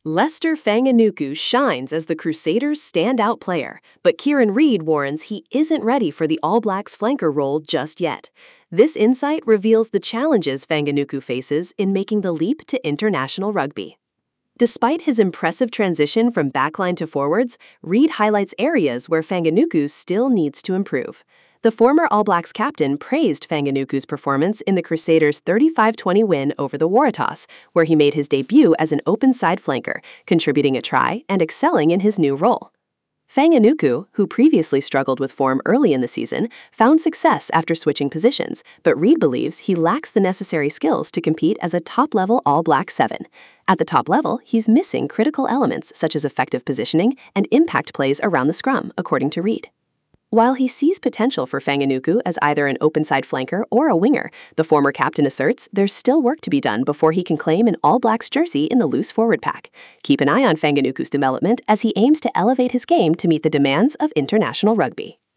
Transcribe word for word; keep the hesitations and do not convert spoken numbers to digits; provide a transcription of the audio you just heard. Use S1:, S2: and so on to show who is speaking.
S1: Lester Fanganuku shines as the Crusaders' standout player, but Kieran Reid warns he isn't ready for the All Blacks flanker role just yet. This insight reveals the challenges Fanganuku faces in making the leap to international rugby. Despite his impressive transition from backline to forwards, Reid highlights areas where Fanganuku still needs to improve. The former All Blacks captain praised Fanganuku's performance in the Crusaders' thirty-five twenty win over the Waratahs, where he made his debut as an open-side flanker, contributing a try and excelling in his new role. Fanganuku, who previously struggled with form early in the season, found success after switching positions, but Reid believes he lacks the necessary skills to compete as a top-level All Black seven. At the top level, he's missing critical elements such as effective positioning and impact plays around the scrum, according to Reid. While he sees potential for Fanganuku as either an open-side flanker or a winger, the former captain asserts there's still work to be done before he can claim an All Blacks jersey in the loose forward pack. Keep an eye on Fanganuku's development as he aims to elevate his game to meet the demands of international rugby.